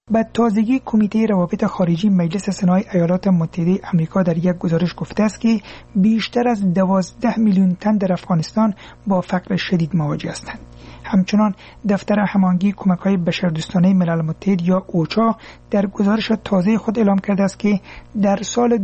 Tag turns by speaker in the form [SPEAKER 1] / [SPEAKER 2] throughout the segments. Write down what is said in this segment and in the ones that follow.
[SPEAKER 1] به تازگی کمیته روابط خارجی مجلس سنای ایالات متحده آمریکا در یک گزارش گفته است که بیشتر از 12 میلیون تن در افغانستان با فقر شدید مواجه هستند. همچنان دفتر هماهنگی کمک‌های بشردوستانه ملل متحد یا اوچا در گزارش تازه خود اعلام کرده است که در سال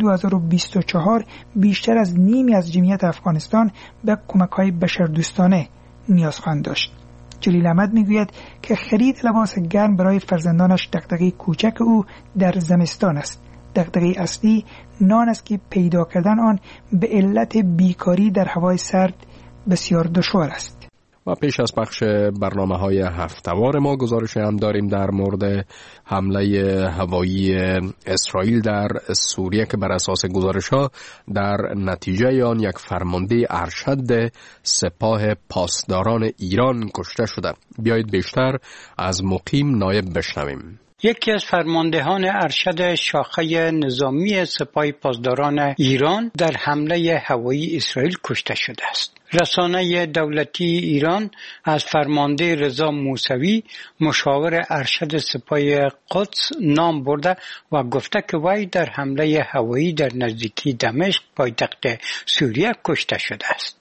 [SPEAKER 1] 2024 بیشتر از نیمی از جمعیت افغانستان به کمک‌های بشردوستانه نیاز خواهند داشت. جلیل احمد میگوید که خرید لباس گرم برای فرزندانش دغدغه کوچک او در زمستان است. دغدغه اصلی نان است که پیدا کردن آن به علت بیکاری در هوای سرد بسیار دشوار است.
[SPEAKER 2] و پیش از پخش برنامه‌های هفته‌وار ما گزارش هم داریم در مورد حمله هوایی اسرائیل در سوریه که بر اساس گزارش‌ها در نتیجه آن یک فرمانده ارشد سپاه پاسداران ایران کشته شده. بیایید بیشتر از مقیم نایب بشنویم.
[SPEAKER 3] یکی از فرماندهان ارشد شاخه نظامی سپاه پاسداران ایران در حمله هوایی اسرائیل کشته شده است. رسانه دولتی ایران از فرمانده رضا موسوی مشاور ارشد سپاه قدس نام برده و گفته که وی در حمله هوایی در نزدیکی دمشق پایتخت سوریه کشته شده است.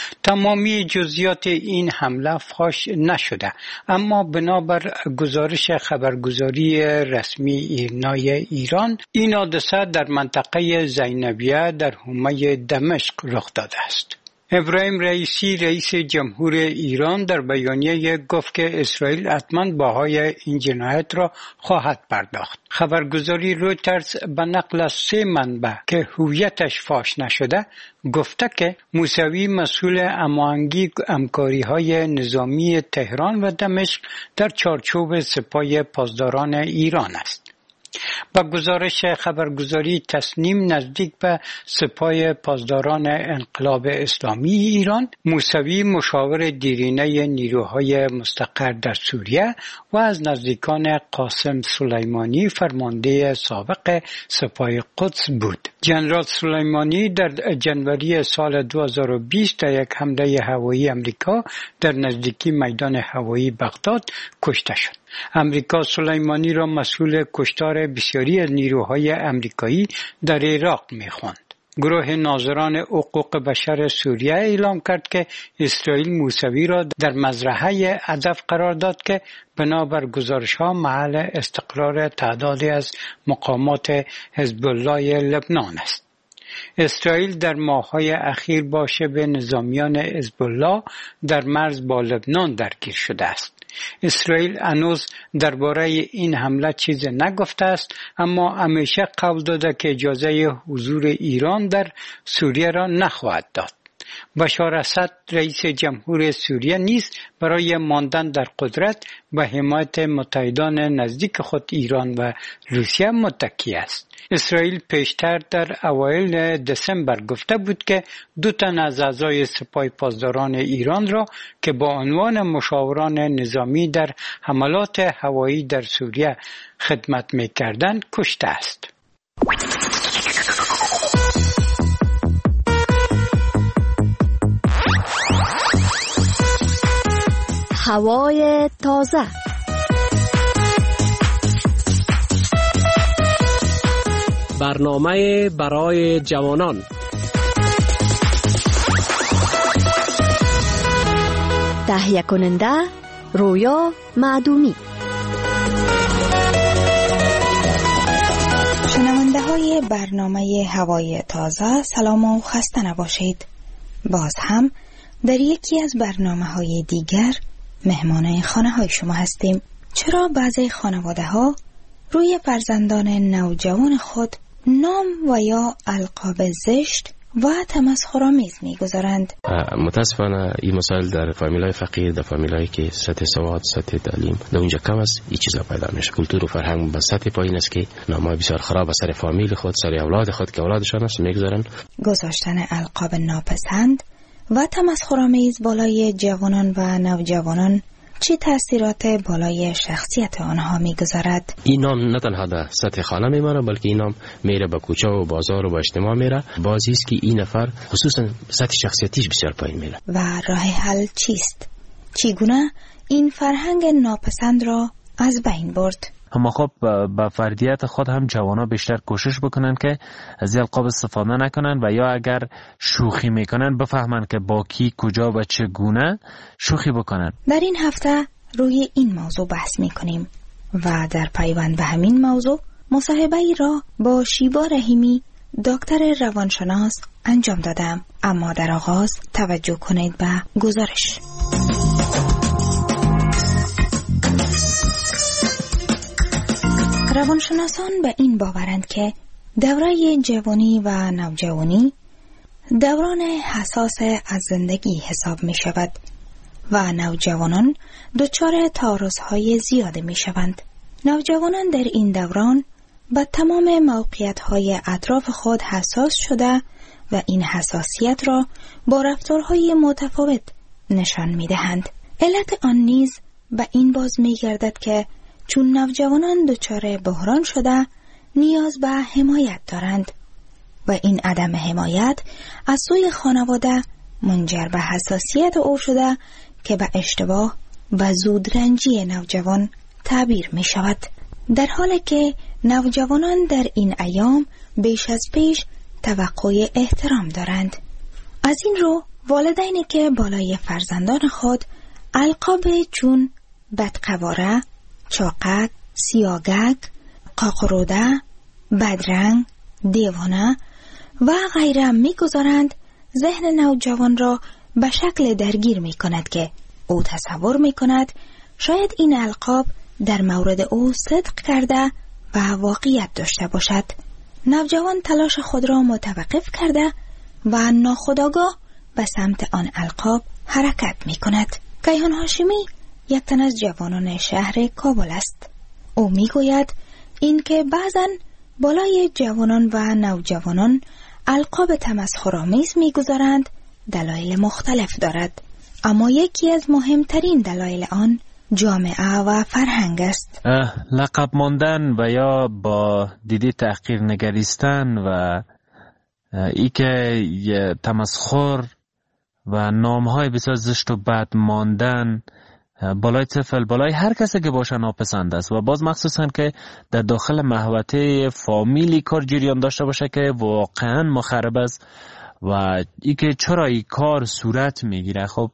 [SPEAKER 3] تمامی جزئیات این حمله فاش نشده، اما بنابر گزارش خبرگزاری رسمی ایرنای ایران این حادثه در منطقه زینبیه در حومه دمشق رخ داده است. ابراهیم رئیسی رئیس جمهور ایران در بیانیه گفت که اسرائیل حتما بهای این جنایت را خواهد پرداخت. خبرگزاری رویترز به نقل از 3 منبع که هویتش فاش نشده گفته که موسوی مسئول هماهنگی همکاری‌های نظامی تهران و دمشق در چارچوب سپاه پاسداران ایران است. با گزارش خبرگزاری تسنیم نزدیک به سپاه پاسداران انقلاب اسلامی ایران، موسوی مشاور دیرینه نیروهای مستقر در سوریه و از نزدیکان قاسم سلیمانی فرمانده سابق سپاه قدس بود. جنرال سلیمانی در جنوری سال 2020 در یک حمله هوایی امریکا در نزدیکی میدان هوایی بغداد کشته شد. امریکا سلیمانی را مسئول کشتار بسیاری از نیروهای امریکایی در عراق می‌خواند. گروه ناظران حقوق بشر سوریه اعلام کرد که اسرائیل موسوی را در مزرعه هدف قرار داد که بنابر گزارش‌ها محل استقرار تعدادی از مقامات حزب الله لبنان است. اسرائیل در ماه‌های اخیر با شبه نظامیان حزب الله در مرز با لبنان درگیر شده است. اسرائیل هنوز درباره این حمله چیز نگفته است، اما همیشه قول داده که اجازه حضور ایران در سوریه را نخواهد داد. بشار اسد رئیس جمهور سوریه نیز برای ماندن در قدرت به حمایت متحدان نزدیک خود ایران و روسیه متکی است. اسرائیل پیشتر در اوایل دسامبر گفته بود که 2 تن از اعضای سپاه پاسداران ایران را که با عنوان مشاوران نظامی در حملات هوایی در سوریه خدمت می‌کردند کشته است.
[SPEAKER 4] هوای تازه.
[SPEAKER 5] برنامه برای جوانان.
[SPEAKER 4] تهیه کننده رویا معدومی.
[SPEAKER 6] شنونده های برنامه هوای تازه سلام و خسته نباشید. باز هم در یکی از برنامه های دیگر مهمان خانه های شما هستیم. چرا بعضی خانواده ها روی فرزندان نوجوان خود نام و یا القاب زشت و تمسخرآمیز می‌گذارند؟
[SPEAKER 7] متاسفانه این مسائل در فامیل‌های فقیر، در فامیل‌هایی که سطح سواد، سطح تعلیم در اونجا کم است، این چیزا پیدا میشه. کلتور و فرهنگ به سطح پایین است که نام‌های بسیار خراب سر فامیل خود، سر اولاد خود که اولادشان است می‌گذارن.
[SPEAKER 6] گذاشتن القاب ناپسند و تمسخرآمیز بالای جوانان و نوجوانان چه تأثیرات بالای شخصیت آنها میگذارد؟
[SPEAKER 7] این نام نه تنها در سطح خانه میمانه، بلکه این نام میره به کوچه و بازار و به اجتماع میره. بازی است که این نفر خصوصا سطح شخصیتیش بسیار پایین میره.
[SPEAKER 6] و راه حل چیست؟ چگونه این فرهنگ ناپسند را از بین برد؟
[SPEAKER 8] اما خب با فردیت خود هم جوانا بیشتر کوشش بکنن که از القاب استفاده نکنن و یا اگر شوخی میکنن بفهمن که با کی کجا و چگونه شوخی بکنن.
[SPEAKER 6] در این هفته روی این موضوع بحث میکنیم و در پیوند به همین موضوع مصاحبه‌ای را با شیبا رحیمی دکتر روانشناس انجام دادم. اما در آغاز توجه کنید به گزارش. روانشناسان به این باورند که دوره جوانی و نوجوانی دوران حساس از زندگی حساب می شود و نوجوانان دچار تعارض‌های زیاده می شوند. نوجوانان در این دوران به تمام موقعیت‌های اطراف خود حساس شده و این حساسیت را با رفتارهای متفاوت نشان می دهند. علت آن نیز به این باز می گردد که چون نوجوانان دچار بحران شده نیاز به حمایت دارند و این عدم حمایت از سوی خانواده منجر به حساسیت او شده که به اشتباه و زودرنجی نوجوان تعبیر می شود. در حالی که نوجوانان در این ایام بیش از پیش توقع احترام دارند. از این رو والدینی که بالای فرزندان خود القاب چون بدقواره، چاقک، سیاگک، قاقروده، بدرنگ، دیوانه و غیره می‌گذارند، ذهن نوجوان را به شکل درگیر می‌کند که او تصور می‌کند شاید این القاب در مورد او صدق کرده و واقعیت داشته باشد. نوجوان تلاش خود را متوقف کرده و ناخودآگاه به سمت آن القاب حرکت می‌کند. کیهان هاشمی یک تن از جوانان شهر کابل است. او میگوید اینکه بعضن بالای جوانان و نوجوانان القاب تمسخرآمیز میگذارند دلایل مختلف دارد، اما یکی از مهمترین دلایل آن جامعه و فرهنگ است.
[SPEAKER 8] لقب ماندن و یا با دیدی تحقیر نگریستن و ای که تمسخر و نامهای بسیار زشت و بد ماندن بالای طفل، بالای هر کسی که باشه ناپسند است و باز مخصوصا که در داخل محوطه فامیلی کار جریان داشته باشه که واقعا مخرب است و ای که چرا این کار صورت میگیره. خب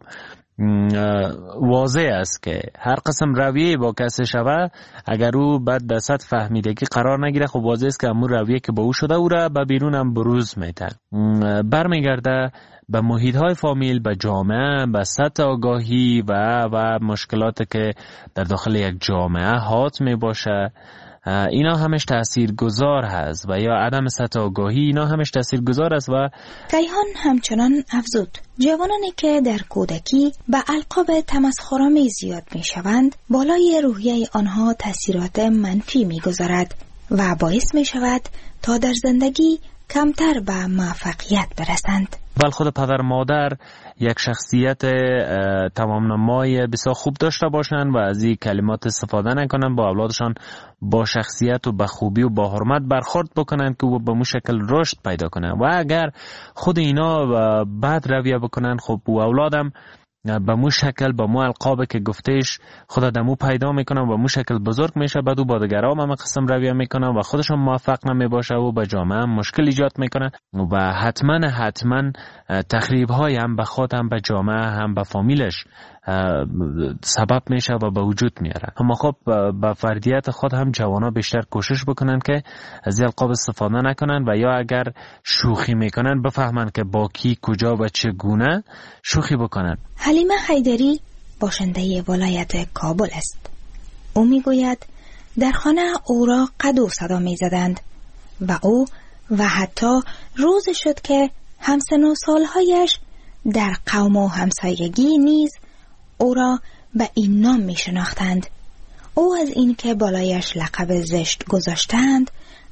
[SPEAKER 8] واضح است که هر قسم رویه با کسی شوه اگر او بعد در سطح فهمیدگی قرار نگیره، خب واضح است که همون رویه که با او شده او را به بیرون هم بروز میتن. برمیگرده به محیط های فامیل، به جامعه، به سطح آگاهی و مشکلات که در داخل یک جامعه حات می باشه. اینا همش تاثیرگذار هست و یا عدم سطح آگاهی اینا همش تاثیرگذار است. و
[SPEAKER 6] کیهان همچنان افزود جوانانی که در کودکی به القاب تمسخرآمیز زیاد می شوند بالای روحیه آنها تاثیرات منفی می گذارد و باعث می شود تا در زندگی کمتر به موفقیت برسند.
[SPEAKER 8] بل خود پدر مادر یک شخصیت تمام نمای بسیار خوب داشته باشند و از این کلمات استفاده نکنند، با اولادشان با شخصیت و با خوبی و با حرمت برخورد بکنند که به مو شکل رشد پیدا کنند. و اگر خود اینا بد رویه بکنند، خب او اولادم به مو شکل به مو القابه که گفتهش خدا دمو پیدا میکنن و مو شکل بزرگ میشه، بعد او با دیگران هم قسم رویه میکنن و خودشون موفق نمیباشه و به جامعه هم مشکل ایجاد میکنن و حتما تخریب های هم به خود هم به جامعه هم به فامیلش سبب میشه و به وجود میاره. اما خب با فردیت خود هم جوانا بیشتر کوشش بکنن که از القاب استفاده نکنن و یا اگر شوخی میکنن بفهمن که با کی کجا و چگونه شوخی بکنن.
[SPEAKER 6] حلیمه حیدری باشنده ولایت کابل است. او میگوید در خانه او را قد و صدا میزدند و او و حتی روز شد که همسن و سالهایش در قوم و همسایگی نیز او را به این نام می شناختند. او از این که بالایش لقب زشت گذاشتند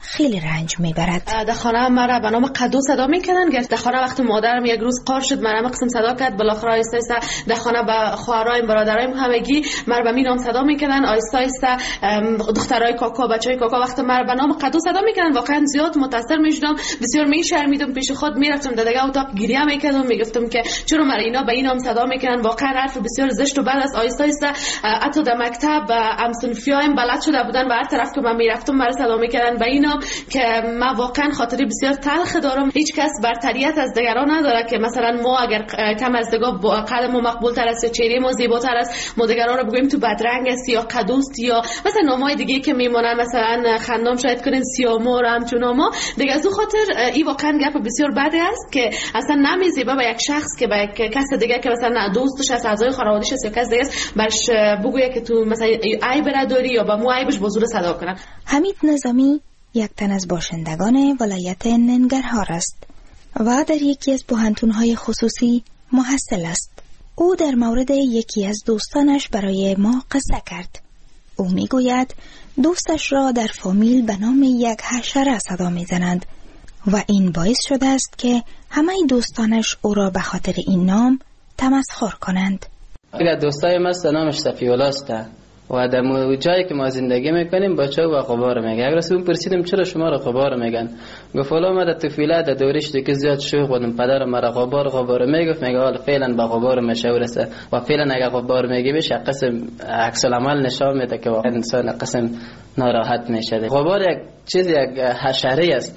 [SPEAKER 6] خیلی رنج میبرد.
[SPEAKER 9] در خانه مرا به نام قدو صدا میکنن. در خانه وقت مادرم یک روز قار شد مرا قسم صدا کرد، بالاخره آیسته آیسته در خانه به خواهرایم برادرایم همگی مرا به می نام صدا میکنن. آیسته آیسته دخترای کاکا بچهای کاکا وقت مرا به نام قدو صدا میکنن واقعا زیاد متاثر میشدم، بسیار میشرمیدم، پیش خود میرفتم در دیگه اتاق گریه میکردم، میگفتم که چرا مرا اینا به این نام صدا میکنن، واقعا حرف بسیار زشت. و بعد از آیسته آیسته حتی در مکتب همسنفیایم بلد شده بودن و هر طرف که من میرفتم مرا صدا میکردن به این نام که من واقعا خاطری بسیار تلخ دارم. هیچ کس برتریت از دیگران نداره که مثلا ما اگر کم از دیگه قد ما مقبول تر است یا چهره ما زیباتر است ما دیگران رو بگوییم تو بدرنگ است یا قدوست یا مثلا نامای دیگه که میمونن مثلا خندام شاید کنین سیامور همچون ما دیگه. از اون خاطر این واقعا گپ بسیار بدی است که اصلا نمیزیبه به یک شخص که به یک کس دیگه که مثلا دوستش است اعضای خانواده‌اش است یا کس دیگه است برش بگویه که تو مثلا عیب داری یا با مو عیبش بزرگ صدا کنن.
[SPEAKER 6] حمید نظامی یک تن از باشندگان ولایت ننگرهار است و در یکی از پوهنتون‌های خصوصی محصل است. او در مورد یکی از دوستانش برای ما قصه کرد. او میگوید دوستش را در فامیل به نام یک حشره صدا میزنند و این باعث شده است که همه دوستانش او را به خاطر این نام تمسخر کنند.
[SPEAKER 10] اگر دوستای ما نامش صفی‌الله است و در جایی که ما زندگی میکنیم بچه‌ها و غبار میگن. اگر اون پرسیدم چرا شما را غبار میگن، گفت والا ما در طفولیت در دورش دیگه زیاد شوخ بودم، پدرم مرا غبار میگفت، میگه حالا فعلا با غبار مشهور است و فعلا اگر غبار میگی بشه قسم عکس العمل نشان میده که واقعا انسان قسم ناراحت میشه. غبار یک چیز یک حشره است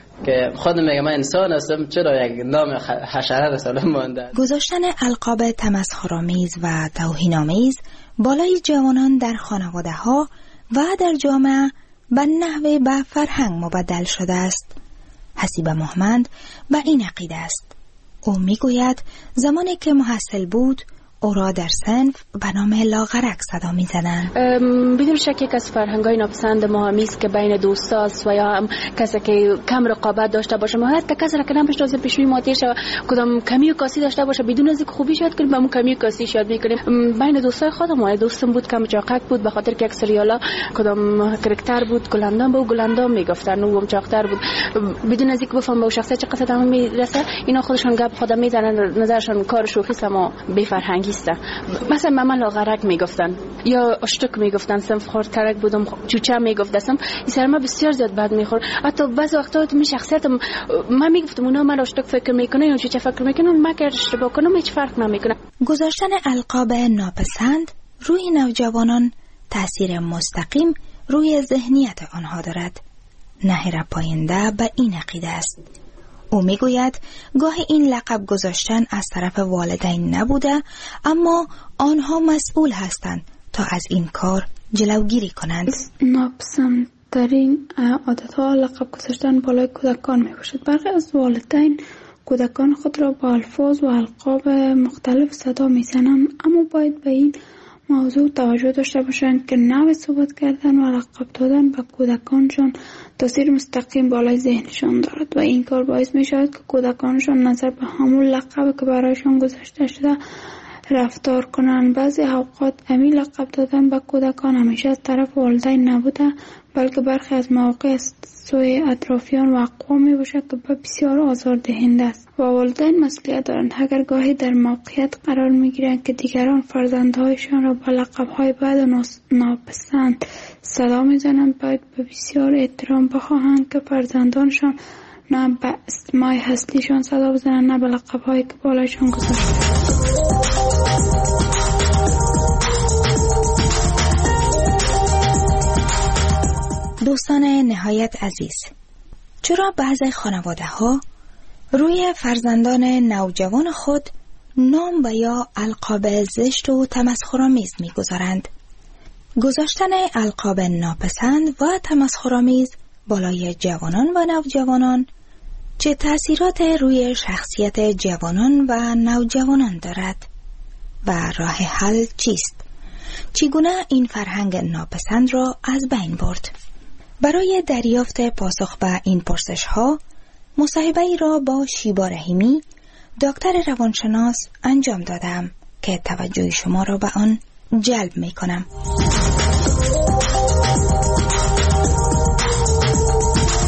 [SPEAKER 10] که خودم میگم من انسان هستم، چرا یک نام حشره رسالم مونده.
[SPEAKER 6] گذاشتن القاب تمسخرآمیز و توهین‌آمیز بالای جوانان در خانواده ها و در جامعه به نحوه به فرهنگ مبدل شده است. حسیب محمد به این عقیده است. او میگوید زمانی که محصل بود او را در صنف به نام لاغرک صدا می زدن.
[SPEAKER 11] بدون شک یک از فرهنگ‌های ناپسند ما همیست که بین دوستاست و یا هم کسی که کم رقابت داشته باشه، ما حتی کسی را که نمی‌شناسه پیشوی ما تیر شود کدام کمی و کاسی داشته باشه بدون از اینکه خوبی شاید کنیم به اون کمی و کاسی شاید می‌کنیم. بین دوستای خودم دوستم بود کم چاقک بود به خاطر که یک سریالا کدام کاراکتر بود گلندام به گلندام میگفتن و هم چاقتر بود بدون از اینکه بفهم به شخصیت چقدر دم میرسه. اینا خودشون گپ خودم میزنن، نظرشون کار شوخی است اما بی فرهنگی. مثلا ماما لاغرک میگفتن یا اشتک میگفتن، صنف خورترک بودم چوچه میگفتم. این سر ما بسیار زیاد بد میخورد. حتی بعضی وقتا تو شخصیتم من میگفتم اونا من اشتک فکر میکنه یا چوچه فکر میکنه، من که اشتباه کنم هیچ فرق نمیکنه.
[SPEAKER 6] گذاشتن القاب ناپسند روی نوجوانان تاثیر مستقیم روی ذهنیت آنها دارد. نهر پاینده به این عقیده است. او میگوید گاهی این لقب گذاشتن از طرف والدین نبوده اما آنها مسئول هستند تا از این کار جلوگیری کنند.
[SPEAKER 12] ناپسندترین عادت‌ها لقب گذاشتن بالای کودکان میباشد. برخی از والدین کودکان خود را با الفاظ و القاب مختلف صدا میزنند، اما باید به این موضوع توجه داشته باشند که نوع صحبت کردن و لقب دادن به کودکانشان تاثیر مستقیم بالای ذهنشان دارد و این کار باعث می شود که کودکانشان نظر به همون لقب که برایشان گذاشته شده رفتار کنند. بعضی اوقات همین لقب دادن به کودکان همیشه از طرف والدین نبوده بلکه برخی از مواقع سوی اطرافیان و اقوام می باشد که بسیار آزاردهنده است و والدین مسئولیت دارند. اگر گاهی در موقعیت قرار می گیرند که دیگران فرزندهایشان را با لقب‌های بد و ناپسند صدا می زنند، باید به بسیار احترام بخواهند که فرزندانشان نه به اسمای هستیشان صدا بزنند نه به لقب‌هایی که بالایشان گذاشته.
[SPEAKER 6] دوستان نهایت عزیز، چرا بعضی خانواده ها روی فرزندان نوجوان خود نام و یا القاب زشت و تمسخرآمیز می‌گذارند؟ گذاشتن القاب ناپسند و تمسخرآمیز بالای جوانان و نوجوانان چه تأثیرات روی شخصیت جوانان و نوجوانان دارد و راه حل چیست؟ چگونه این فرهنگ ناپسند را از بین برد؟ برای دریافت پاسخ به این پرسش ها مصاحبه‌ای را با شیبا رحیمی دکتر روانشناس انجام دادم که توجه شما را به آن جلب می کنم.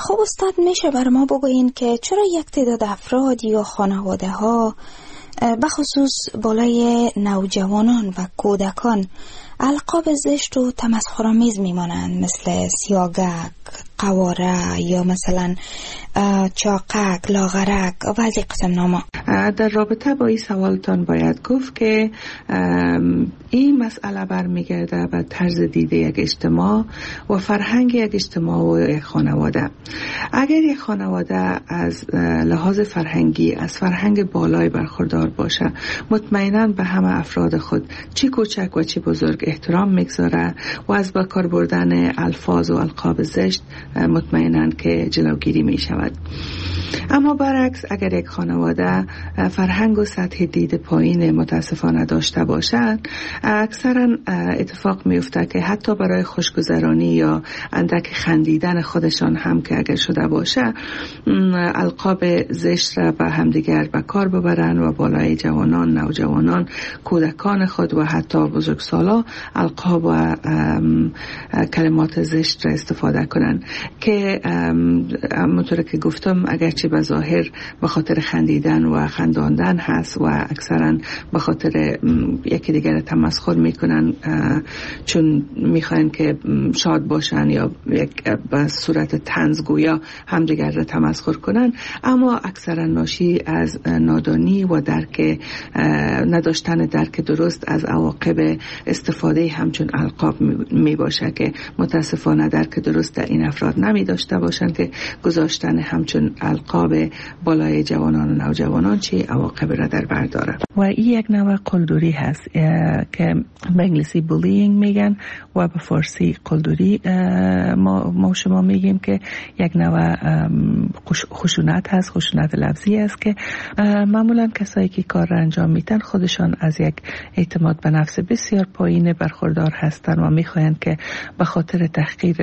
[SPEAKER 6] خب استاد، میشه بر ما بگوین که چرا یک تعداد افراد یا خانواده ها بخصوص بالای نوجوانان و کودکان القاب زشت و تمسخرآمیز میمانند، مثل سیاگک، قواره یا مثلا چاقک، لاغرک و بعضی قسم نامه؟
[SPEAKER 13] در رابطه با این سوالتان باید گفت که این مسئله برمیگرده به طرز دیده یک اجتماع و فرهنگ یک اجتماع و یک خانواده. اگر یک خانواده از لحاظ فرهنگی از فرهنگ بالای برخوردار باشه، مطمئناً به همه افراد خود چی کوچک و چی بزرگ احترام میگذاره و از به کار بردن الفاظ و القاب زشت مطمئناً که جلوگیری می شود. اما برعکس، اگر یک خانواده فرهنگ و سطح دید پایین متاسفانه داشته باشد، اکثرا اتفاق میفته که حتی برای خوشگذرانی یا اندک خندیدن خودشان هم که اگر شده باشه، القاب زشت را به همدیگر به کار ببرن و بالای جوانان، نوجوانان، کودکان خود و حتی بزرگسالا القاب و کلمات زشت را استفاده کنن که همونطور که گفتم اگرچه به ظاهر به خاطر خندیدن و خنداندن هست و اکثرا به خاطر یکی دیگر تمسخر میکنن چون میخواین که شاد باشن یا به صورت طنزگویا هم دیگر را تمسخر کنن، اما اکثرا ناشی از نادانی و نداشتن درک درست از عواقب استفاده همچون القاب می باشه که متاسفانه درک درست در این افراد نمی داشته باشند که گذاشتن همچون القاب بالای جوانان و نوجوانان چه عواقب را در بر داره. و این یک نوع قلدری هست که به انگلیسی بولینگ میگن و به فارسی قلدری ما شما میگیم که یک نوع خشونت هست، خشونت لفظی است که معمولا کسایی که کار را انجام میدن خودشان از یک اعتماد به نفس بسیار پایین برخوردار هستند و میخواهند که به خاطر تحقیر،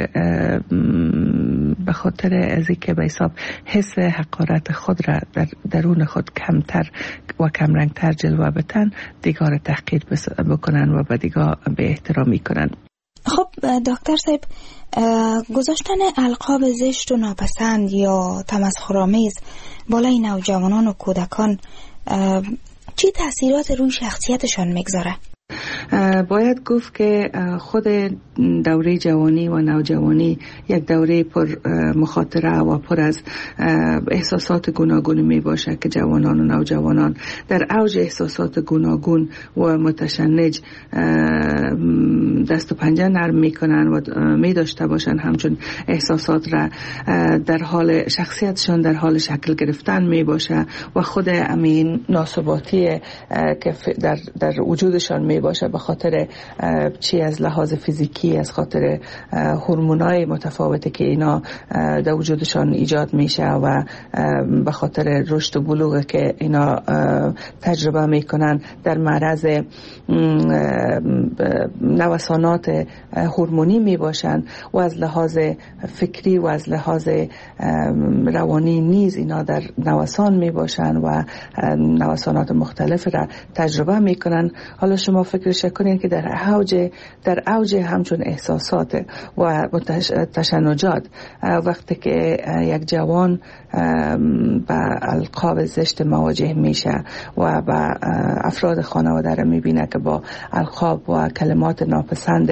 [SPEAKER 13] به خاطر از اینکه به حساب حس حقارت خود را در درون خود کمتر و کمرنگتر جلوه بدن، دیگر تحقیر بکنن و به دیگر به احترامی کنن.
[SPEAKER 6] خب دکتر صاحب، گذاشتن القاب زشت و ناپسند یا تمسخرآمیز بالای نوجوانان و کودکان چه تأثیرات روی شخصیتشان میگذاره؟
[SPEAKER 13] باید گفت که خود دوره جوانی و نوجوانی یک دوره پر مخاطره و پر از احساسات گوناگون می باشه که جوانان و نوجوانان در اوج احساسات گوناگون و متشنج دست و پنجه نرم می کنن و می داشته باشن همچون احساسات را در حال شخصیتشان در حال شکل گرفتن می باشه و خود امین ناثباتی که در وجودشان می باشه به خاطر چی از لحاظ فیزیکی، از خاطر هورمونای متفاوتی که اینا در وجودشان ایجاد میشه و به خاطر رشد و بلوغ که اینا تجربه میکنن در معرض نوسانات هورمونی میباشن و از لحاظ فکری و از لحاظ روانی نیز اینا در نوسان میباشن و نوسانات مختلف را تجربه میکنن. حالا شما فکرش کنین که در اوج همچون احساسات و تشنجات وقتی که یک جوان با القاب زشت مواجه میشه و با افراد خانواده را میبینه که با القاب و کلمات ناپسند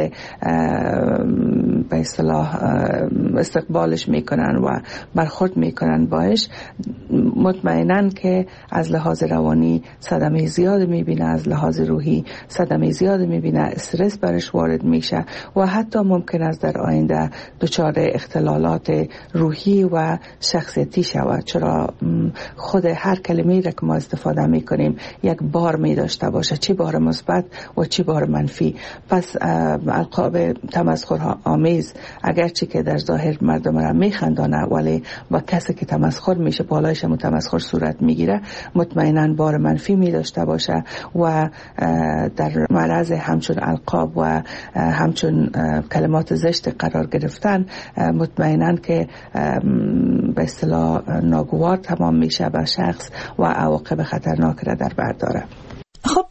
[SPEAKER 13] به اصطلاح استقبالش میکنن و برخورد میکنن باش، مطمئنن که از لحاظ روانی صدمه زیاد میبینه، از لحاظ روحی صدمه زیاد میبینه، استرس برش وارد میشه و حتی ممکن است در آینده دچار اختلالات روحی و شخصیتی شود، چرا خود هر کلمه‌ای را که ما استفاده میکنیم یک بار میداشته باشه، چی بار مثبت و چی بار منفی. پس القاب تمسخر آمیز اگرچه که در ظاهر مردم را میخندانه ولی با کسی که تمسخر میشه بالایش هم تمسخر صورت میگیره، مطمئنا بار منفی میداشته باشه و در معرض همچون القاب و همچون کلمات زشت قرار گرفتن مطمئنا که به اصطلاح ناگوار تمام میشه به شخص و عواقب خطرناک را در بر داره.
[SPEAKER 6] خب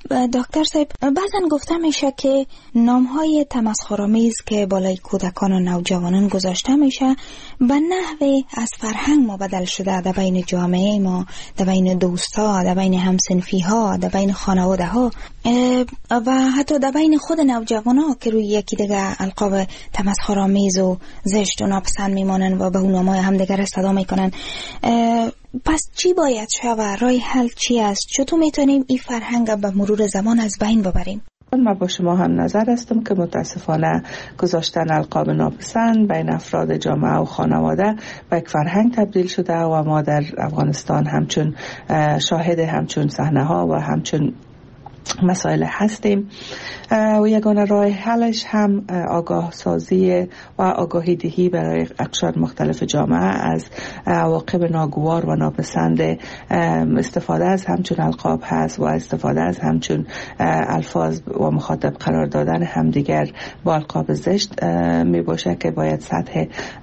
[SPEAKER 6] دکتر صاحب، بعضا گفته میشه که نامهای تمسخرآمیز که بالای کودکان و نوجوانان گذاشته میشه به نحوی از فرهنگ ما بدل شده در بین جامعه ما، در بین دوستا، در بین همسنفی ها، در بین خانواده ها و حتی در بین خود نوجوان ها که روی یکی دیگه القاب تمسخرآمیز و زشت و ناپسند میمانن و به اون نامهای همدیگر صدا میکنن. پس چی باید شود؟ راه حل چی است؟ چطور میتونیم این فرهنگ به مرور زمان از بین ببریم؟
[SPEAKER 13] من با شما هم نظر هستم که متاسفانه گذاشتن القاب ناپسند بین افراد جامعه و خانواده به یک فرهنگ تبدیل شده و ما در افغانستان همچون شاهد همچون صحنه ها و همچون مسائل هستیم و یگانه راه حلش هم آگاه سازی و آگاهی دهی برای اقشار مختلف جامعه از عواقب ناگوار و ناپسند استفاده از همچون القاب هست و استفاده از همچون الفاظ و مخاطب قرار دادن همدیگر با القاب زشت می باشه که باید سطح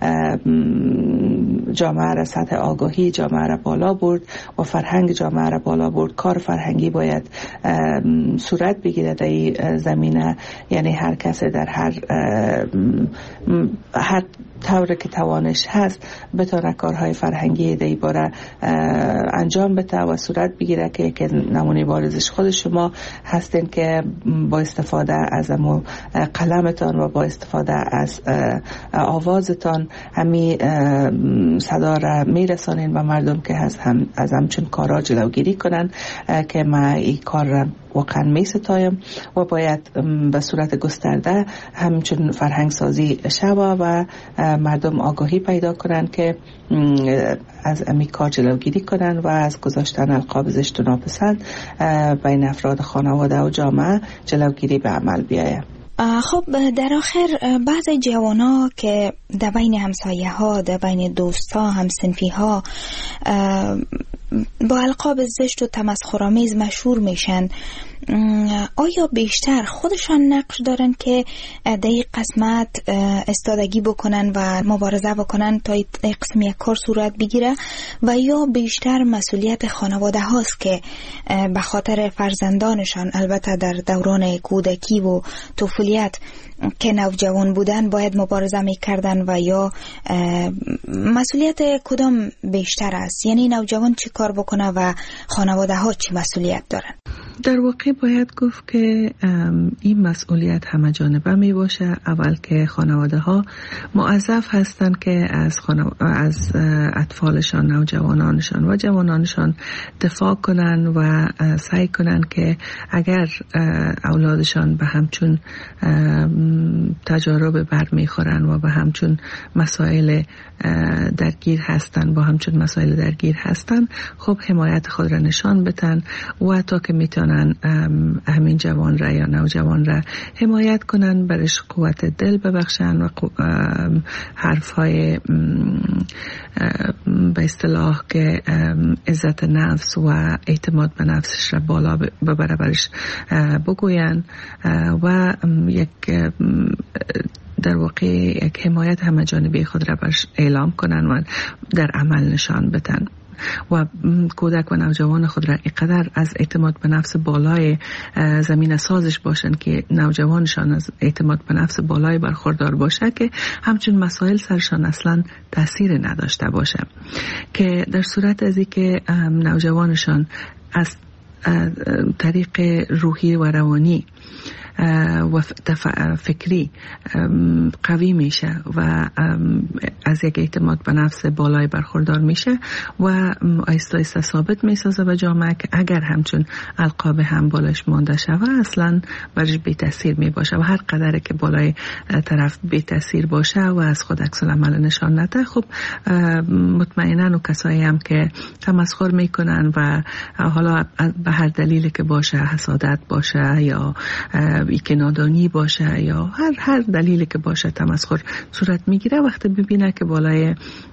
[SPEAKER 13] جامعه را، سطح آگاهی جامعه را بالا برد و فرهنگ جامعه را بالا برد. کار فرهنگی باید صورت بگیره در این زمینه، یعنی هر کسی در هر طور که توانش هست بتونه کارهای فرهنگی در این باره انجام بده و صورت بگیره که نمونه بارزش خود شما هستین که با استفاده از قلمتان و با استفاده از آوازتان همی صدا را میرسانین و مردم که از همچون کارا جلوگیری کنن که ما این کار را واقعا می ستایم و باید به صورت گسترده همچون فرهنگ سازی شود و مردم آگاهی پیدا کنند که از امی کار جلوگیری کنند و از گذاشتن القاب زشت و ناپسند بین افراد خانواده و جامعه جلوگیری به عمل بیاید.
[SPEAKER 6] خب در آخر بعضی جوانا که در بین همسایه ها، در بین دوستا، همسنفی ها با القاب زشت و تمسخرآمیز مشهور میشن، آیا بیشتر خودشان نقش دارن که در این قسمت استادگی بکنن و مبارزه بکنن تا این قسم یک کار صورت بگیره و یا بیشتر مسئولیت خانواده هاست که به خاطر فرزندانشان، البته در دوران کودکی و طفولیت که نوجوان بودن، باید مبارزه میکردن و یا مسئولیت کدام بیشتر است؟ یعنی نوجوان چی کار بکنه و خانواده ها چی مسئولیت دارن؟
[SPEAKER 13] در واقع باید گفت که این مسئولیت همه جانبه می باشه. اول که خانواده ها موظف هستند که از اطفالشان، نوجوانانشان و جوانانشان دفاع کنن و سعی کنن که اگر اولادشان به همچون تجارب برمیخورن و به همچون مسائل درگیر هستن، با همچون مسائل درگیر هستن، خب حمایت خود را نشان بدن و تا که میتونن همین جوان را یا نوجوان را حمایت کنن، برش قوت دل ببخشن و حرفهای به اصطلاح که عزت نفس و اعتماد به نفسش را بالا ببره برش بگوین و یک در واقع یک حمایت همه جانبه خود را برش اعلام کنن و در عمل نشان بدن و کودک و نوجوان خود را اینقدر از اعتماد به نفس بالای زمین سازش باشن که نوجوانشان از اعتماد به نفس بالای برخوردار باشه که همچون مسائل سرشان اصلا تأثیر نداشته باشه، که در صورت از اینکه نوجوانشان از طریق روحی و روانی و فکری قوی میشه و از یک اعتماد به نفس بالای برخوردار میشه و آیسته آیسته ثابت میسازه به جامعه که اگر همچون القاب هم بالاش مانده شود اصلا برش بی تاثیر میباشه و هر قدر که بالای طرف بی تاثیر باشه و از خود عکس العمل نشان نده، خب مطمئنا و کسایی هم که تمسخر میکنن و حالا به هر دلیلی که باشه، حسادت باشه یا که نادانی باشه یا هر دلیلی که باشه تمسخر صورت میگیره، وقتی ببینه که بالای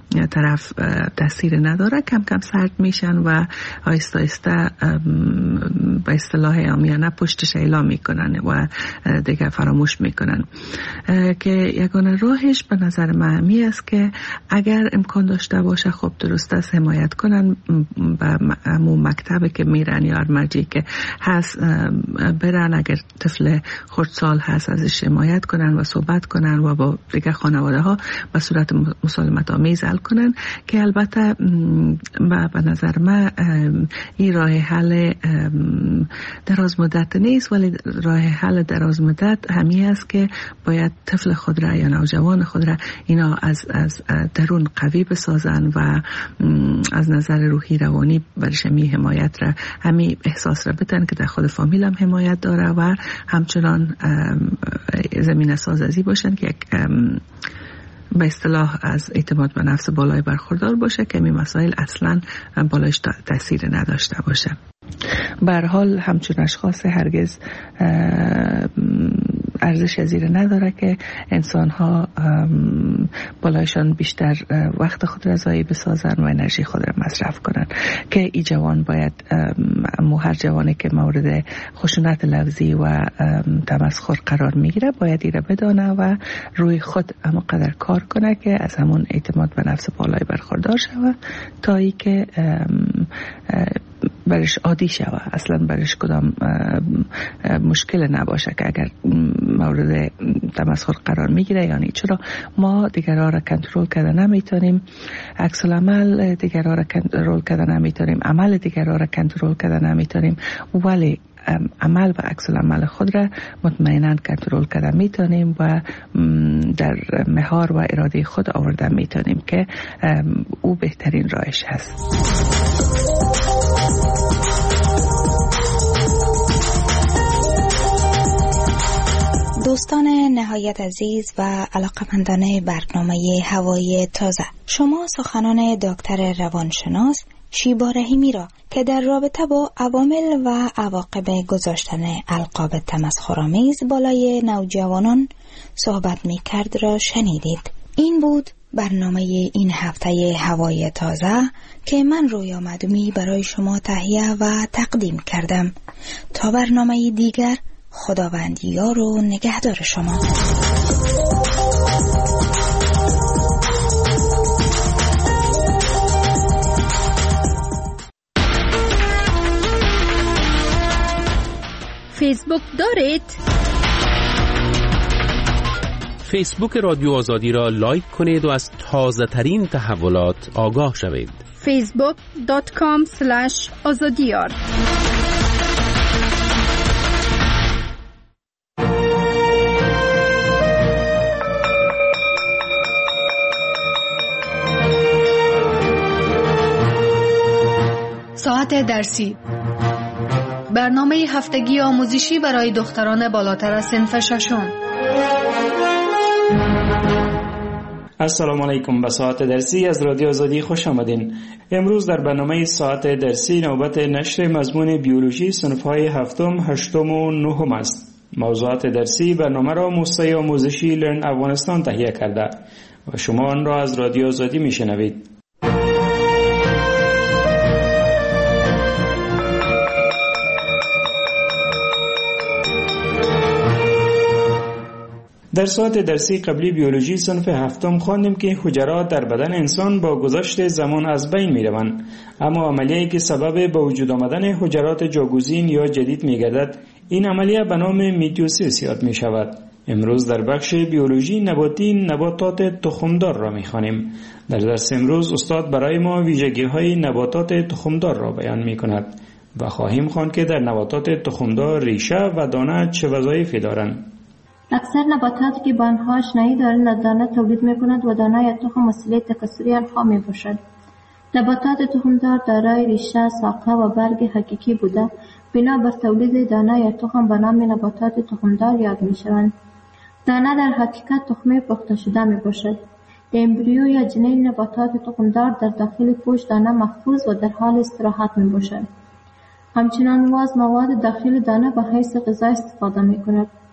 [SPEAKER 13] طرف تاثیر نداره، کم کم سرد میشن و آهسته آهسته به اصطلاح عامیانه پشتش اعلام میکنن و دیگه فراموش میکنن. که یگانه راهش به نظر من همی است که اگر امکان داشته باشه خب درست است حمایت کنن، به همون مکتبی که میرن یا مرجعی که هست برن، اگر طفل خردسال هست ازش حمایت کنن و صحبت کنن و با دیگه خانواده ها به صورت مسالمت آمیز حل کنن. که البته به نظر من این راه حل دراز مدت نیست، ولی راه حل دراز مدت همی است که باید طفل خود را یا نوجوان خود را اینا از درون قوی بسازن و از نظر روحی روانی برش همی حمایت را همی احساس را بدن که در خود فامیل هم حمایت داره و همچنان زمین سازی باشن که یک به اصطلاح از اعتماد به نفس بالای برخوردار باشه که این مسائل اصلا بالایش تاثیر نداشته باشه. به هر حال همچون اشخاص هرگز ارزش زیر نداره که انسان ها بالایشان بیشتر وقت خود را ضایع بسازن و انرژی خود را مصرف کنن. که ای جوان باید هر جوانی که مورد خشونت لفظی و تمسخر قرار میگیره باید ایره بدانه و روی خود اما قدر کار کنه که از همون اعتماد به نفس بالای برخوردار شود تا ای که برش عادی شود، اصلا برش کدام مشکل نباشه که اگر مورد تمسخر قرار میگیره. یعنی چرا ما دیگرها را کنترل کرده نمیتونیم، عکس العمل دیگرها را کنترل کرده نمیتونیم، عمل دیگرها را کنترل کرده نمیتونیم، ولی عمل و عکس العمل خود را مطمئنا کنترل کرده میتونیم و در مهار و اراده خود آورده میتونیم که او بهترین راهش هست.
[SPEAKER 6] دوستان نهایت عزیز و علاقمندان برنامه هوای تازه، شما سخنان دکتر روانشناس شیبا رحیمی را که در رابطه با عوامل و عواقب گذاشتن القاب تمسخرآمیز بالای نوجوانان صحبت می کرد را شنیدید. این بود برنامه این هفته هوای تازه که من رویا مدومی برای شما تهیه و تقدیم کردم. تا برنامه دیگر، خداوند یار و نگهدار شما.
[SPEAKER 14] فیسبوک دارید؟
[SPEAKER 5] فیسبوک رادیو آزادی را لایک کنید و از تازه ترین تحولات آگاه شوید.
[SPEAKER 14] facebook.com/azadiyar
[SPEAKER 15] ساعت درسی، برنامه هفتگی آموزشی برای دختران بالاتر از صنف ششم.
[SPEAKER 16] السلام علیکم. به ساعت درسی از رادیو آزادی خوش آمدین. امروز در برنامه ساعت درسی نوبت نشر مضمون بیولوژی صنف‌های هفتم، هشتم و نهم است. موضوعات درسی برنامه را موسسه آموزشی لرن افغانستان تهیه کرده و شما آن را از رادیو آزادی میشنوید. در ساعت درسی قبلی بیولوژی صنف هفتم خواندیم که حجرات در بدن انسان با گذشت زمان از بین می روند، اما عملیه‌ای که سبب به وجود آمدن حجرات جاگزین یا جدید می گردد این عملیه به نام میتوسیس یاد می شود. امروز در بخش بیولوژی نباتی نباتات تخمدار را می خوانیم. در درس امروز استاد برای ما ویژگی‌های نباتات تخمدار را بیان می کند و خواهیم خواند که در نباتات تخمدار ریشه و دانه چه وظایفی دارند.
[SPEAKER 17] اکثر نباتاتی که با آنها آشنایی دارند دانه تولید می‌کند و دانه یا تخم وسیله تکثری آنها می‌باشد. نباتات تخمدار دارای ریشه، ساقه و برگ حقیقی بوده بنا بر تولید دانه یا تخم به نام نباتات تخمدار یاد می‌شوند. دانه در حقیقت تخمه پخته شده می‌باشد. امبریو یا جنین نباتات تخمدار در داخل پوست دانه محفوظ و در حال استراحت می‌باشد. همچنان از مواد داخل دانه به حیث غذا استفاده می‌کند.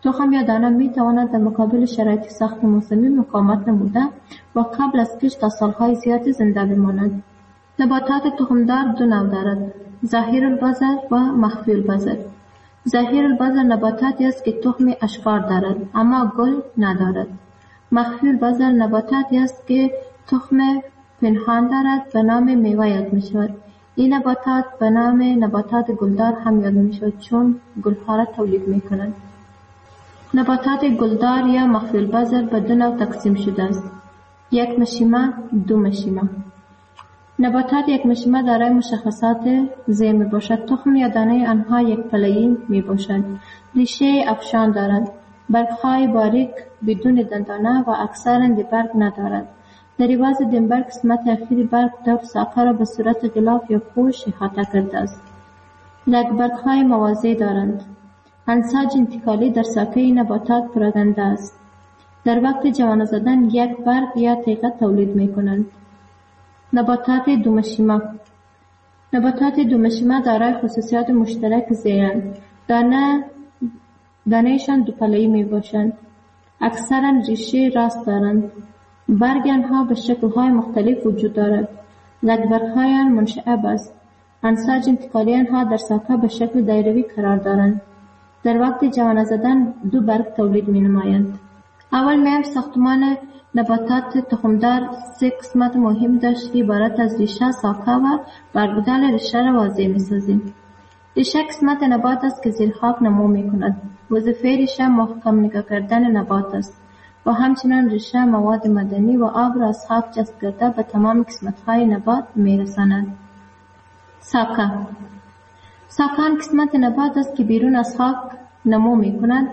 [SPEAKER 17] تخم یا دانه می تواند در مقابل شرایط سخت موسمی مقاومت نموده و قبل از کشت تا سالهای زیادی زنده بماند. نباتات تخمدار دو نوع دارد: ظاهر البذر و مخفی البذر. ظاهر البذر نباتاتی است که تخم اشکار دارد اما گل ندارد. مخفی البذر نباتاتی است که تخم پنهان دارد به نام میوه یاد می شود. این نباتات به نام نباتات گلدار هم یاد می شود چون گلها را تولید می کنند. نباتات گلدار یا مخفی البذر به دو نوع تقسیم شده است: یک مشیمه، دو مشیمه. نباتات یک مشیمه دارای مشخصات زیر می باشد. تخم یا دانه آنها یک پله‌ای می باشد. ریشه افشان دارد. برگ‌های باریک بدون دندانه و اکثرا برگ ندارد. در عوض دنبر قسمت اخیر برگ دو ساقه را به صورت غلاف یا پوش احاطه کرده است. برگ‌های موازی دارند. انساج انتقالی در ساقه نباتات پراکنده است. در وقت جوانه زدن یک برگ یا تیغه تولید می کنند. نباتات دومشیمه. نباتات دومشیمه دارای خصوصیات مشترک زیرند. دانه‌شان دو پله‌ای می باشند. اکثرا ریشه راست دارند. برگ آنها به شکل‌های مختلف وجود دارد. برگ‌های آن منشعب است. انساج انتقالی آنها در ساقه به شکل دایروی قرار دارند. در وقت جوانه زدن دو برگ تولید می نمایند. اول میم ساختمان نباتات تخمدار سه قسمت مهم داشت که عبارت از ریشه، ساقه و برگودل ریشه را واضح می سازیم. ریشه قسمت نبات است که زیر خاک نمو می کند. وظیفه ریشه محکم نگاه کردن نبات است و همچنان ریشه مواد معدنی و آب را از خاک جذب کرده به تمام قسمت‌های نبات می رساند. ساقه. ساقه آن قسمت نبات است که بیرون از خاک نمو می کند.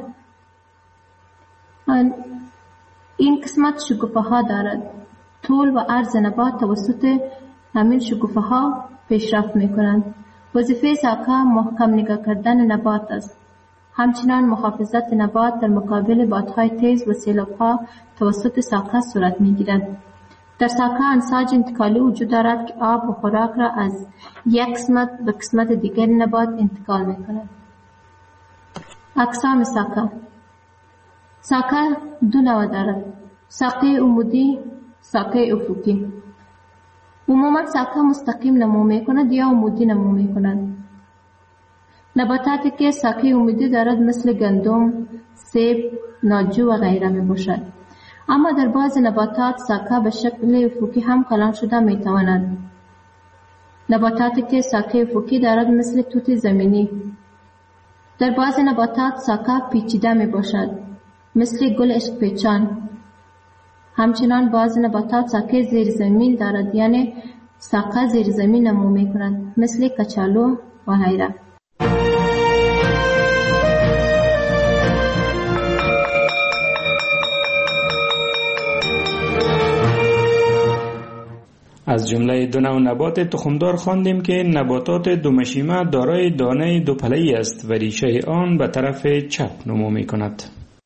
[SPEAKER 17] این قسمت شکوفه ها دارد. طول و عرض نبات توسط همین شکوفه ها پیشرفت می کنند. وظیفه ساقه محکم نگاه کردن نبات است. همچنان محافظت نبات در مقابل بادهای تیز و سیلاب‌ها توسط ساقه صورت می‌گیرد. در ساقه انساج انتقالی وجود دارد که آب و خوراک را از یک قسمت به قسمت دیگر نبات انتقال می‌کند. اقسام ساقه. ساقه دو نوع دارد: ساقه عمودی، ساقه افقی. عموما ساقه مستقیم نمو می‌کند یا عمودی نمو می‌کند. نباتاتی که ساقه عمودی دارد مثل گندم، سیب، ناجو و غیره می باشد. اما در بعض نباتات ساقه به شکل افقی هم کلان شده می تواند. نباتاتی که ساقه افقی دارد مثل توت زمینی. در بعض نباتات ساقه پیچیده می باشد مثل گل عشق پیچان. همچنان بعض نباتات ساقه زیر زمین دارد، یعنی ساقه زیر زمین نمو می کند مثل کچالو و غیره.
[SPEAKER 16] از جمله دو نوع نبات تخمدار خواندیم که نباتات دومشیمه دارای دانه دو پله‌ای است و ریشه آن به طرف چپ نمو می کند.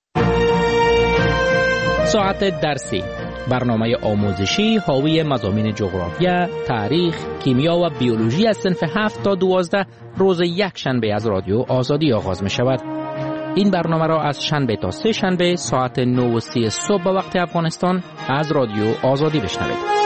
[SPEAKER 18] ساعت درسی، برنامه آموزشی حاوی مضامین جغرافیا، تاریخ، کیمیا و بیولوژی از صنف 7 تا 12 روز یک شنبه از رادیو آزادی آغاز می شود. این برنامه را از شنبه تا سه شنبه ساعت 9:30 صبح به وقت افغانستان از رادیو آزادی بشنوید.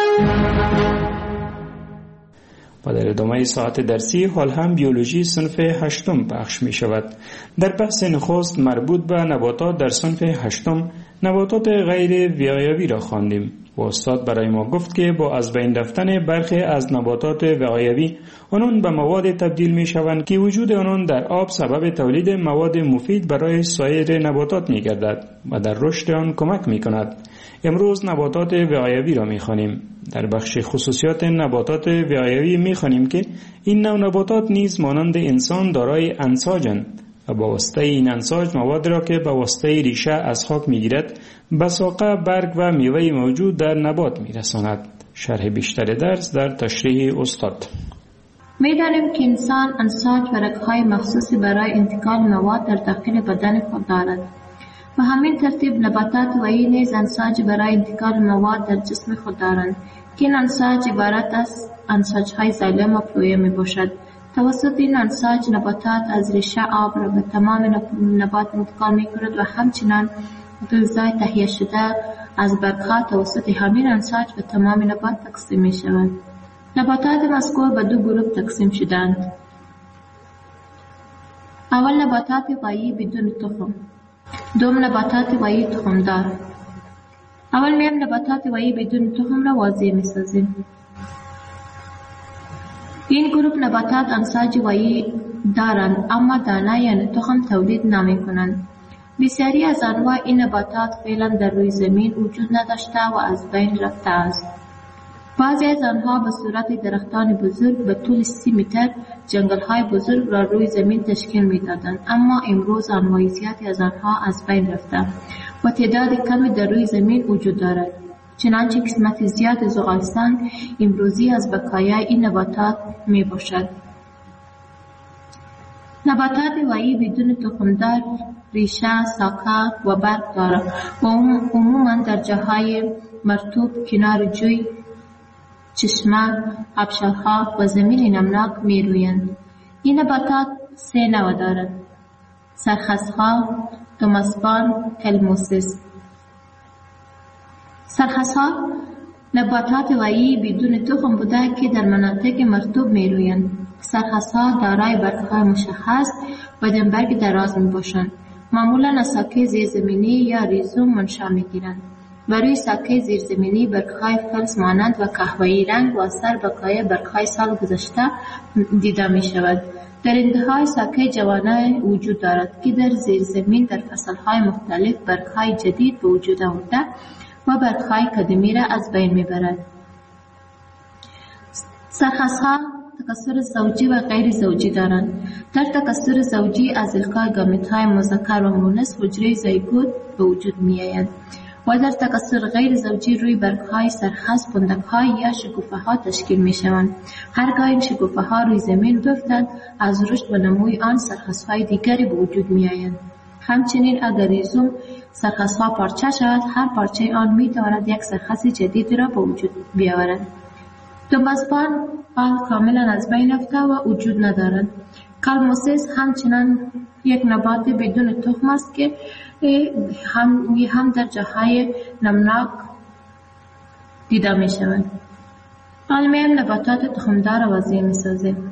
[SPEAKER 16] و در ادامه ساعت درسی حال هم بیولوژی صنف 8 پخش می شود. در بحث نخست مربوط به نباتات در صنف 8 نباتات غیر وقایوی را خواندیم و استاد برای ما گفت که با از بین رفتن برخی از نباتات وقایوی آنان به مواد تبدیل می شوند که وجود آنان در آب سبب تولید مواد مفید برای سایر نباتات می گردد و در رشد آن کمک می کند. امروز نباتات وقایوی را می خوانیم. در بخش خصوصیات نباتات وقایوی می خوانیم که این نوع نباتات نیز مانند انسان دارای انساجند و با واسطه این انساج مواد را که با واسطه ریشه از خاک می گیرد به ساقه، برگ و میوه موجود در نبات می رساند. شرح بیشتر درس در تشریح استاد.
[SPEAKER 17] می دانیم که انسان انساج و رگ‌های مخصوصی برای انتقال مواد در داخل بدن خود دارد. و همین ترتیب نباتات و این نیز انساج برای انتقال مواد در جسم خود دارند که این انساج عبارت از انساج‌های زایلم و پلویه می باشد توسط این انساج نباتات از ریشه آب را به تمام نبات انتقال می کند و همچنان غذای تهیه شده از برگ‌ها توسط همین انساج به تمام نبات تقسیم می شود. نباتات مذکور به 2 گروه تقسیم شدند. اول نباتات غایی بدون تخم، دوم نباتات غایی تخمدار. اول میم نباتات غایی بدون تخم را واضح می سازیم. این گروه نباتات انساج غایی دارند اما دانه یعنی تخم تولید نمی کنند. بسیاری از انواع این نباتات فعلا در روی زمین وجود نداشته و از بین رفته است. بعضی از آنها به صورت درختان بزرگ به طول 30 متر جنگل‌های بزرگ را روی زمین تشکیل می‌دادند، اما امروز انواع زیادی از آنها از بین رفته و تعداد کمی در روی زمین وجود دارد. چنانچه قسمت زیاد زغالسنگ امروزی از بقایای این نباتات میباشد. نباتات غایی بدون تخمدار ریشه، ساقه و برگ دارد و عموما در جاهای مرطوب، کنار جوی، چشمه، آبشارها و زمین نمناک می رویند. این نباتات 3 نوع دارد: سرخسها، توماسپان، کلموسیس. سرخسها نباتات غایی بدون تخم بوده که در مناطق مرطوب می رویند. سرخسها دارای برگ‌های مشخص و دمبرگ دراز می باشند. معمولا از ساکه زیرزمینی یا ریزوم منشأ می گیرند. برای ساکه زیرزمینی برگ‌های فلز مانند و قهوه‌ای رنگ و اثر بقای برگ‌های سال گذشته دیده می شود. در انتهای ساکه جوانه وجود دارد که در زیرزمین در فصل‌های مختلف برگ‌های جدید به وجود آورده و برگ‌های قدیمی را از بین می برد. سرخسها تکثر زوجی و غیر زوجی دارند. در تکثر زوجی از القای گامیت‌های مذکر و مؤنث حجره زیگوت به وجود می‌آید و در تکثر غیر زوجی روی برگ‌های سرخس پوندک‌ها یا شکوفه‌ها تشکیل می‌شوند. هرگاه این شکوفه‌ها روی زمین بیفتند از رشد و نموی آن سرخس‌های دیگری به وجود می‌آیند. همچنین اگر ریزوم سرخس‌ها پارچه شود، هر پارچه آن می‌تواند یک سرخس جدید را به وجود بیاورد. توماسپان کاملا از بین رفته و وجود ندارد. کلموسیس همچنان یک نبات بدون تخم است که هم در جاهای نمناک دیده می شود. علمیم نباتات تخمدار را وضعی می سازیم.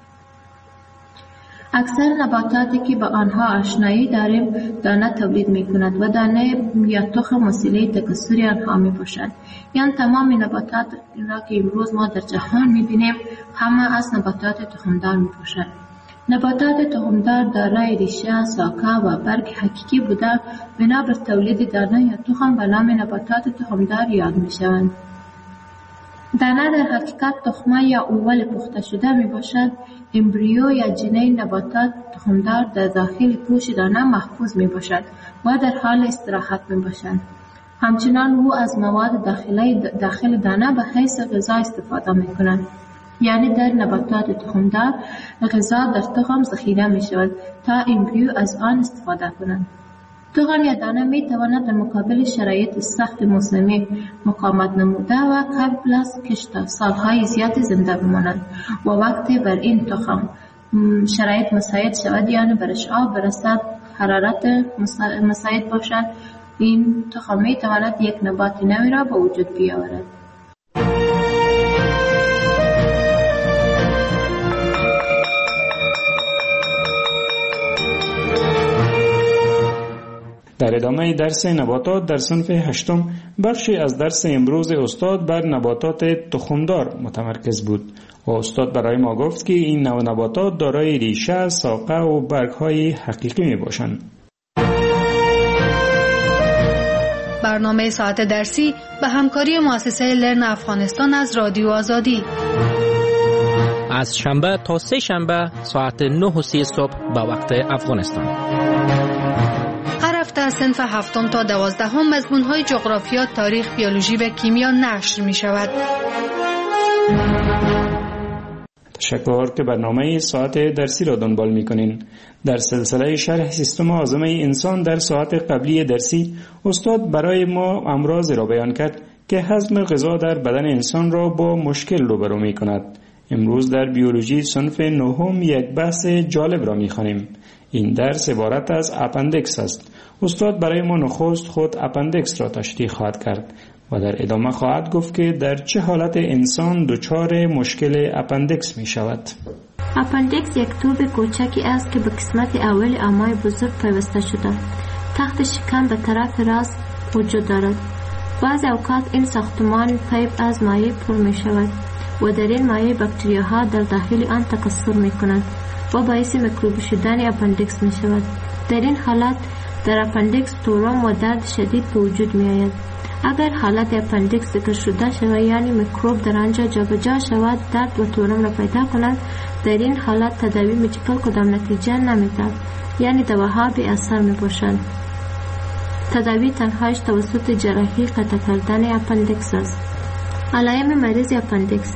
[SPEAKER 17] اکثر نباتاتی که با آنها آشنایی داریم دانه تولید می کند و دانه یا تخم وسیله تکثر آنها می باشد. یعنی تمام نباتات را که امروز ما در جهان می بینیم همه از نباتات تخمدار می باشد. نباتات تخمدار دارای ریشه، ساقه و برگ حقیقی بوده بنابر تولید دانه یا تخم به نام نباتات تخمدار یاد می شوند. دانه در حقیقت تخمه یا اول پخته شده می باشد. امبریو یا جنین نباتات تخمدار در داخل پوش دانه محفوظ می باشد و در حال استراحت می باشد. همچنان او از مواد داخل دانه به حیث غذا استفاده می کند. یعنی در نباتات تخمدار غذا در تخم ذخیره می شود تا امبریو از آن استفاده کنند. تخم یا دانه می تواند در مقابل شرایط سخت موسمی مقاومت نموده و قبل از کشت سالهای زیادی زنده بماند و وقتی بر این تخم شرایط مساعد شود یعنی برش آب برسد، حرارت مساعد باشد، این تخم می تواند یک نبات نوی را به وجود بیاورد.
[SPEAKER 16] در ادامه درس نباتات در صنف 8 بخشی از درس امروز استاد بر نباتات تخمدار متمرکز بود و استاد برای ما گفت که این نوع نباتات دارای ریشه، ساقه و برگ‌های حقیقی می باشند.
[SPEAKER 15] برنامه ساعت درسی به همکاری مؤسسه لرن افغانستان از رادیو آزادی
[SPEAKER 18] از شنبه تا سه شنبه ساعت 9:30 صبح به وقت افغانستان.
[SPEAKER 15] هر هفته از صنف 7 تا 12 مضمون‌های جغرافیا، تاریخ، بیولوژی و کیمیا نشر می‌شود.
[SPEAKER 16] تشکر که برنامه ساعت درسی را دنبال می‌کنین. در سلسله شرح سیستم هاضمه انسان در ساعت قبلی درسی استاد برای ما امراض را بیان کرد که هضم غذا در بدن انسان را با مشکل روبرو می‌کند. امروز در بیولوژی صنف نهم یک بحث جالب را می‌خوانیم. این درس عبارت از اپندکس است. استاد برای ما نخست خود اپندکس را تشریح خواهد کرد و در ادامه خواهد گفت که در چه حالت انسان دچار مشکل اپندکس می شود.
[SPEAKER 17] اپندکس یک توب کوچکی است که به قسمت اول امعای بزرگ پیوسته شده. تخت شکم به طرف راست وجود دارد. بعضی اوقات این ساختمان پیپ از مایع پر می شود و در این مایع باکتریاها در داخل آن تکثر می کنند و باعث میکروبی شدن اپندکس می شود. در این حالت در اپندکس تورم و درد شدید به وجود می آید. اگر حالت اپندکس ذکر شده شود یعنی میکروب در آنجا جابجا شود درد و تورم را پیدا کند، در این حالت تداوی مدیکال کدام نتیجه نمیدهد، یعنی دواها بی اثر می باشند. تداوی تنهایش توسط جراحی قطع کردن اپندکس است. علائم مریض اپندکس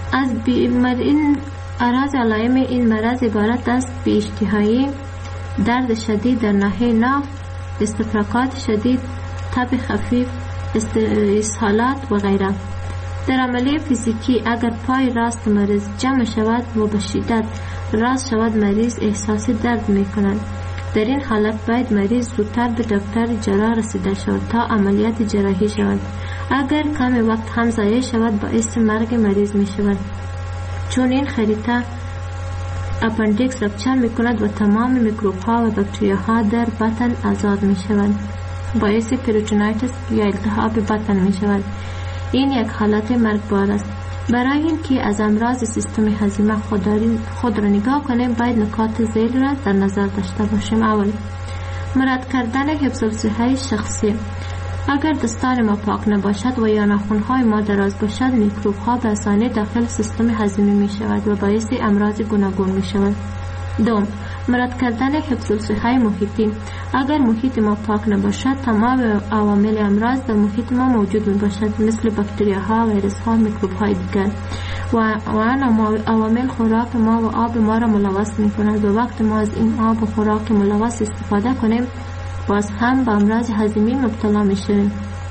[SPEAKER 17] از علائم این مرض عبارت است بی اشتهایی، درد شدید در ناحیه ناف، استفراغات شدید، تب خفیف، اسهالات و غیره. در عملیه فیزیکی اگر پای راست مریض جمع شود و به شدت راست شود مریض احساس درد می کند. در این حالت باید مریض زودتر به دکتر جراح رسیده شود تا عملیات جراحی شود. اگر کم وقت هم ضایع شود باعث مرگ مریض می شود، چون این خریطه اپندکس رپچر می کند و تمام میکروب ها و باکتریا ها در بطن آزاد می شوند. باعث پریتونایتس یا التهاب بطن می شود. این یک حالت مرگبار است. برای اینکه از امراض سیستم هضمی خود را نگاه کنیم باید نکات ذیل را در نظر داشته باشیم. اول، مراد کردن حفظ الصحه شخصی. اگر دستان ما پاک نباشد و یا ناخن‌های ما دراز باشد میکروب ها به آسانی داخل سیستم هضمی می شود و باعث امراض گوناگون می شود. دوم، مراد کردن حفظ الصحه محیطی. اگر محیط ما پاک نباشد تمام عوامل امراض در محیط ما موجود می باشد، مثل باکتریاها، ویروس‌ها، میکروب‌های دیگر و آن عوامل خوراک ما و آب ما را ملوث می کند و وقت ما از این آب و خوراک ملوث استفاده کنیم باز هم به امراض هضمی مبتلا می شویم.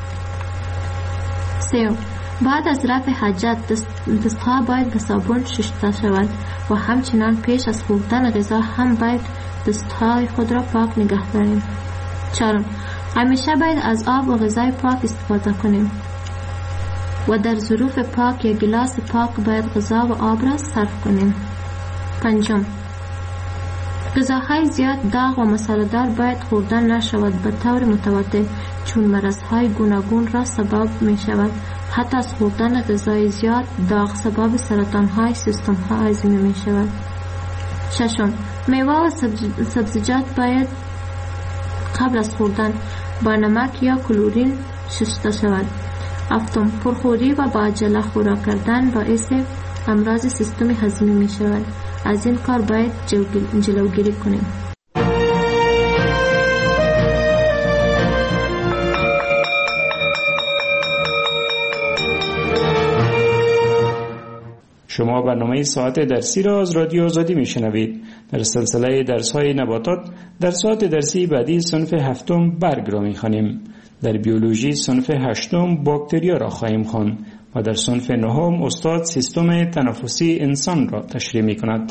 [SPEAKER 17] سوم، بعد از رفع حاجت دستها باید به صابون شسته شود و همچنان پیش از خوردن غذا هم باید دستهای خود را پاک نگه داریم. چهارم، همیشه باید از آب و غذای پاک استفاده کنیم و در ظروف پاک یا گلاس پاک باید غذا و آب را صرف کنیم. پنجم، غذاهای زیاد داغ و مساله‌دار باید خوردن نشود به طور متواتر، چون مرضهای گوناگون را سبب می شود. حتی از خوردن غذای زیاد داغ سبب سرطان‌های سیستم‌های هضمی می شود. ششم، میوه و سبزیجات باید قبل از خوردن با نمک یا کلورین شسته شود. هفتم، پرخوری و با عجله خوراک کردن باعث امراض سیستم هضمی می شود. از این کار باید جلوگیری کنیم.
[SPEAKER 16] شما برنامه ساعت درسی را از رادیو آزادی میشنوید. در سلسله درس‌های نباتات در ساعت درسی بعدی صنف هفتم برگ را میخوانیم. در بیولوژی صنف هشتم باکتریا را خواهیم خواند و در صنف نهم استاد سیستم تنفسی انسان را تشریح میکند.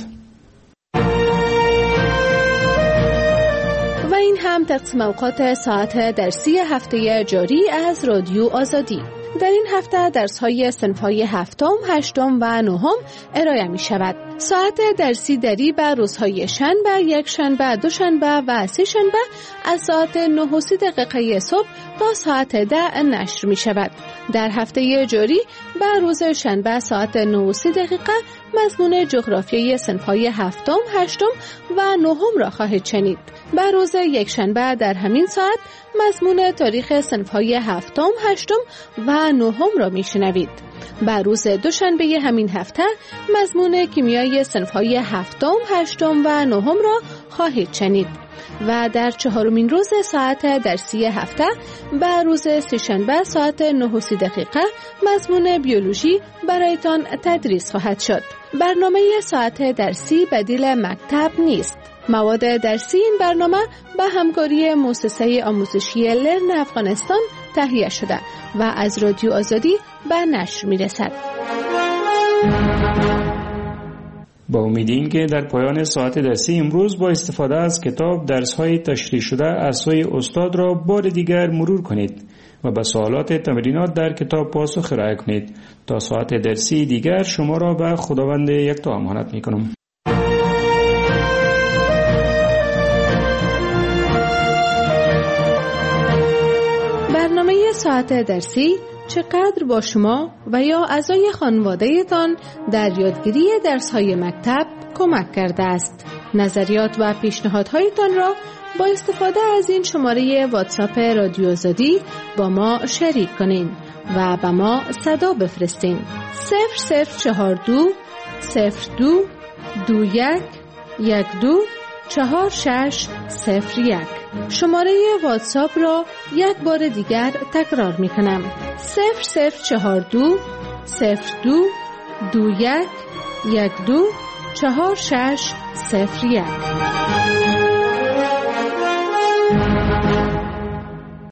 [SPEAKER 15] و این هم تقسیم اوقات ساعت درسی هفته جاری از رادیو آزادی. در این هفته درس‌های صنف‌های هفتم، هشتم و نهم ارائه می‌شود. ساعت درسی دری بر روزهای شنبه، یک شنبه، دو شنبه و سه شنبه از ساعت 9:30 صبح تا ساعت 10 نشر می‌شود. در هفته جاری بر روز شنبه ساعت 9:30 مضمون جغرافیای صنف‌های هفتم، هشتم و نهم را خواهید شنید. بر روز یک شنبه در همین ساعت مضمون تاریخ صنف‌های هفتم، هشتم و نهم را میشنوید. بر روز دوشنبه همین هفته مضمون کیمیای صنف‌های هفتم، هشتم و نهم را خواهید شنید. و در چهارمین روز ساعت درسی هفته بر روز سه‌شنبه ساعت 9:30 مضمون بیولوژی برایتان تدریس خواهد شد. برنامه ساعت درسی بدیل مکتب نیست. مواد درسی این برنامه به همکاری مؤسسه آموزشی لرن افغانستان تهیه شده و از رادیو آزادی به نشر می‌رسد.
[SPEAKER 16] با امید اینکه در پایان ساعت درسی امروز با استفاده از کتاب درس‌های تشریح شده از سوی استاد را بار دیگر مرور کنید و به سوالات تمرینات در کتاب پاسخ ارائه کنید. تا ساعت درسی دیگر شما را به خداوند یکتا امانت می‌کنم.
[SPEAKER 15] برنامه ساعت درسی چقدر با شما و یا اعضای خانواده‌تان در یادگیری درس‌های مکتب کمک کرده است؟ نظریات و پیشنهادهایتان را با استفاده از این شماره واتساپ رادیو آزادی با ما شریک کنین و به ما صدا بفرستین. 0042 02 21 12 4601. شماره واتساپ را یک بار دیگر تکرار می کنم. 0042 02 21 12 4601.